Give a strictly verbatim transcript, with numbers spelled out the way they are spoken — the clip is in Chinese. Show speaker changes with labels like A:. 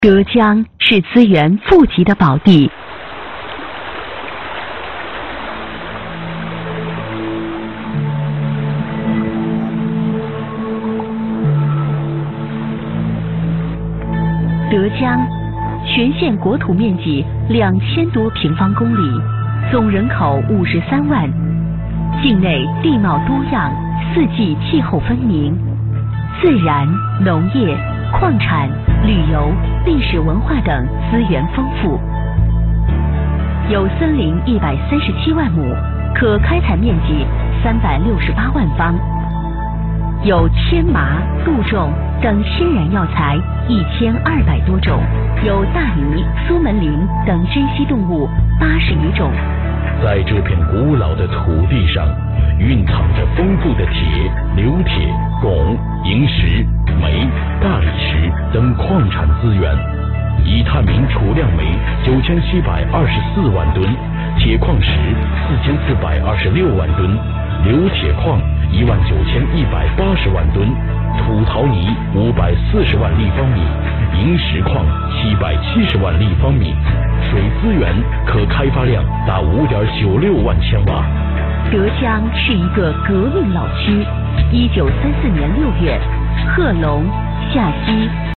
A: 浙江是资源富集的宝地，浙江全县国土面积两千多平方公里，总人口五十三万，境内地貌多样，四季气候分明，自然、农业、矿产、旅游、历史文化等资源丰富，有森林一百三十七万亩，可开采面积三百六十八万方，有铅麻、杜仲等天然药材一千二百多种，有大鲵、苏门林等珍稀动物八十余种。
B: 在这片古老的土地上，蕴藏着丰富的铁、硫铁、汞、萤石、煤、大理石等矿产资源。以探明储量煤九千七百二十四万吨，铁矿石四千四百二十六万吨，硫铁矿一万九千一百八十万吨，土陶泥五百四十万立方米，萤石矿七百七十万立方米，水资源可开发量达五点九六万千瓦。
A: 浙江是一个革命老区。一九三四年六月，贺龙、夏基。